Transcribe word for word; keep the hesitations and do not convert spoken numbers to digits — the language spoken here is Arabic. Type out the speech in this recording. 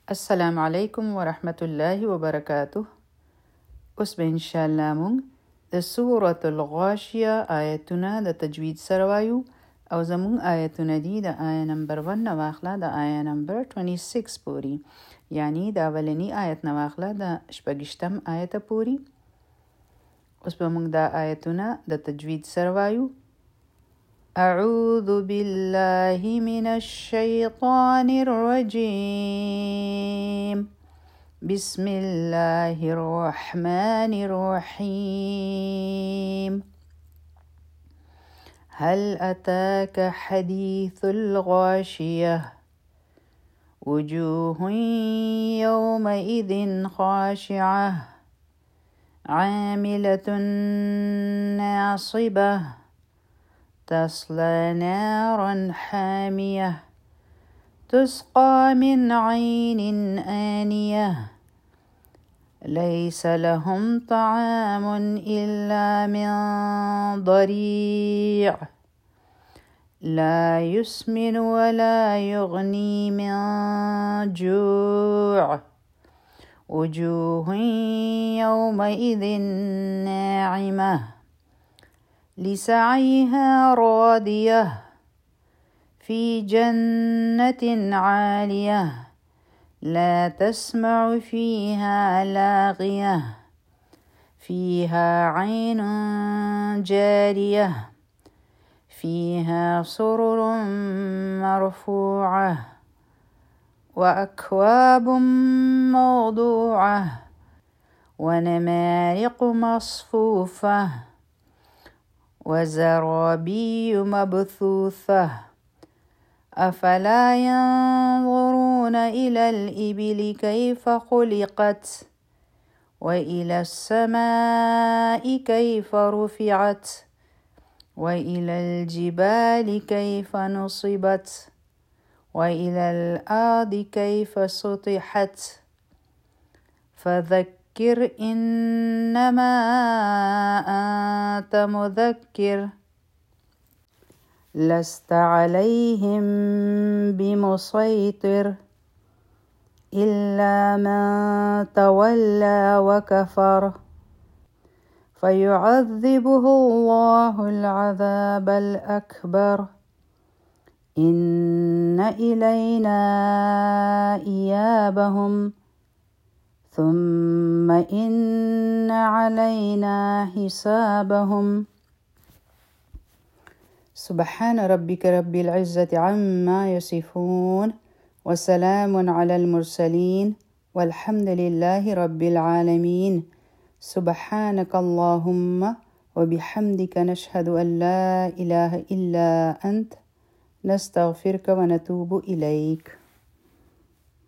السلام علیکم ورحمة الله وبرکاته. اوس به انشاءالله مونږ د سورة الغاشیه آیتونه د تجوید سره وایو او زمونږ آیتونه دي د آیه نمبر ون نه واخله د آیه نمبر شپږ پورې، یعنی د اولنی آیت نه واخله د شپږشتم آیت پورې. اوس به مونږ دا آیتونه د تجوید سره وایو. أعوذ بالله من الشيطان الرجيم بسم الله الرحمن الرحيم هل أتاك حديث الغاشية وجوه يومئذ خاشعة عاملة ناصبة تصلى نارا حامية تسقى من عين آنية ليس لهم طعام إلا من ضريع لا يسمن ولا يغني من جوع وجوه يومئذ ناعمة لسعيها راضية في جنة عالية لا تسمع فيها لاغية فيها عين جارية فيها سرر مرفوعة وأكواب موضوعة ونمارق مصفوفة وزرابي مبثوثة أفلا ينظرون إلى الإبل كيف خلقت وإلى السماء كيف رفعت وإلى الجبال كيف نصبت وإلى الأرض كيف سطحت فذكر إنما أنت مذكر لست عليهم بمسيطر إلا من تولى وكفر فيعذبه الله العذاب الأكبر إن إلينا إيابهم ثم إن علينا حسابهم. سبحان ربك رب العزة عما يصفون وسلام على المرسلين والحمد لله رب العالمين. سبحانك اللهم وبحمدك نشهد أن لا إله إلا أنت نستغفرك ونتوب إليك.